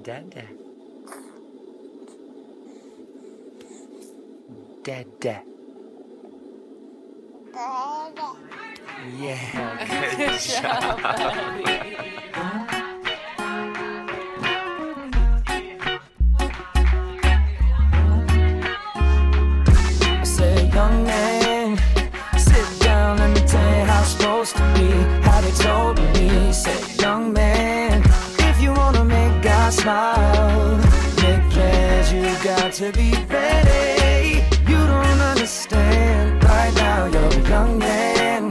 Dada. Dada. Yeah, good job. I say, young man, sit down, let me tell you how it's supposed to be. How they told me, say, young man, if you wanna make God smile, make plans, you got to be ready. You don't understand right now, you're a young man.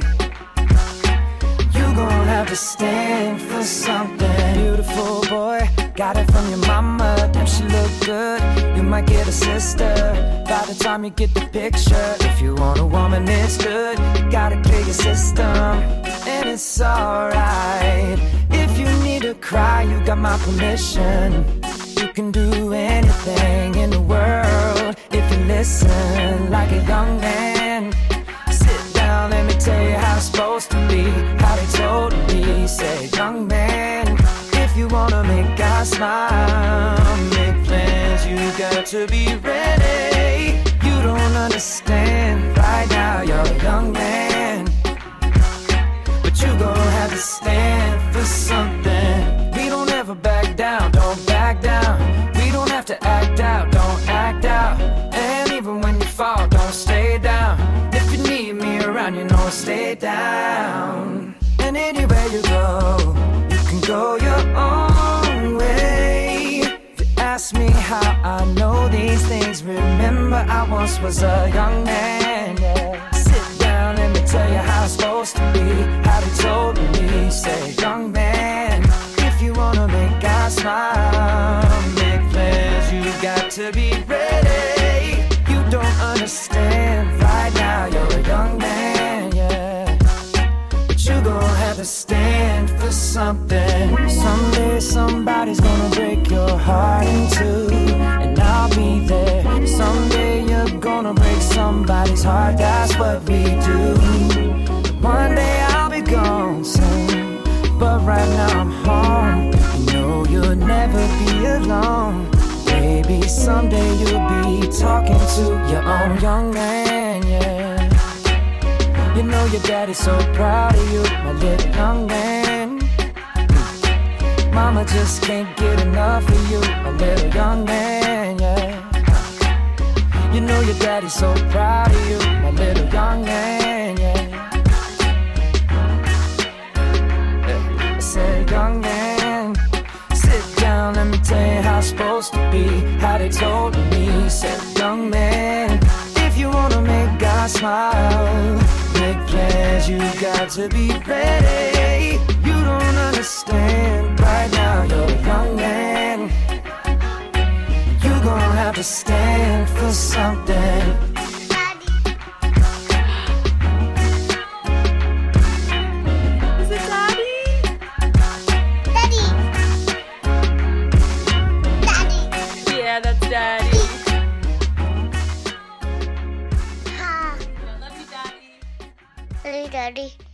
You gon' have to stand for something. Beautiful boy, got it from your mama, damn she look good. You might get a sister by the time you get the picture. If you want a woman, it's good, you gotta clear your system. And it's alright, if you need to cry, you got my permission. You can do anything in the world if you listen like a young man. Sit down, let me tell you how it's supposed to be. How they told me, say, young man, if you wanna make God smile, make plans, you got to be ready. You don't understand right now, you're a young man, but you gon' have to stand for something. We don't ever back down, don't back down. We don't have to act out, don't act out. And even when you fall, don't stay down. If you need me around, you know, stay down. And anywhere you go, you can go your own way. If you ask me how I know these things, remember I once was a young man, yeah. Sit down, let me tell you how it's supposed to be. How they told me, say, young man, if you wanna make God smile, make plans, you got to be ready. You don't understand right now, you're a young man, yeah, but you gon' have to stand for something. Someday somebody's gonna break your heart in two, and I'll be there. Someday you're gonna break somebody's heart, that's what we do. One day I'll be gone soon, but right now I'm home. You know you'll never be alone. Maybe someday you'll be talking to your own young man, yeah. You know your daddy's so proud of you, my little young man. Mama just can't get enough of you, my little young man, yeah. You know your daddy's so proud of you, my little young man, yeah. I said, young man, sit down, let me tell you how it's supposed to be. How they told me, said, young man, if you wanna make God smile, make plans, you got to be ready. You don't understand right now, you're a young man. You gon' have to stand for something. Daddy. Love you, Daddy.